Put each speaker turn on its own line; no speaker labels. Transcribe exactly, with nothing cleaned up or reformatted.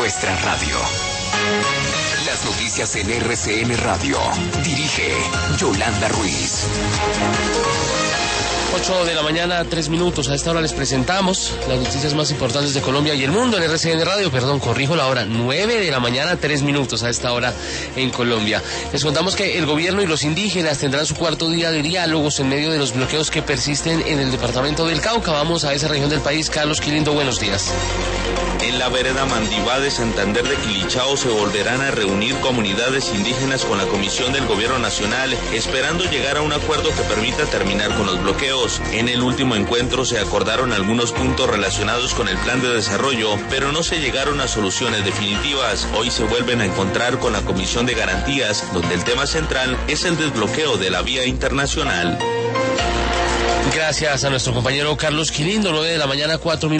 nuestra radio. Las noticias en R C N Radio. Dirige Yolanda Ruiz.
ocho de la mañana, tres minutos. A esta hora les presentamos las noticias más importantes de Colombia y el mundo en R C N Radio. Perdón, corrijo la hora. nueve de la mañana, tres minutos a esta hora en Colombia. Les contamos que el gobierno y los indígenas tendrán su cuarto día de diálogos en medio de los bloqueos que persisten en el departamento del Cauca. Vamos a esa región del país. Carlos Quilindo, buenos días.
En la vereda Mandibá de Santander de Quilichao se volverán a reunir comunidades indígenas con la Comisión del Gobierno Nacional, esperando llegar a un acuerdo que permita terminar con los bloqueos. En el último encuentro se acordaron algunos puntos relacionados con el plan de desarrollo, pero no se llegaron a soluciones definitivas. Hoy se vuelven a encontrar con la Comisión de Garantías, donde el tema central es el desbloqueo de la vía internacional.
Gracias a nuestro compañero Carlos Quilindo, nueve de la mañana, cuatro minutos.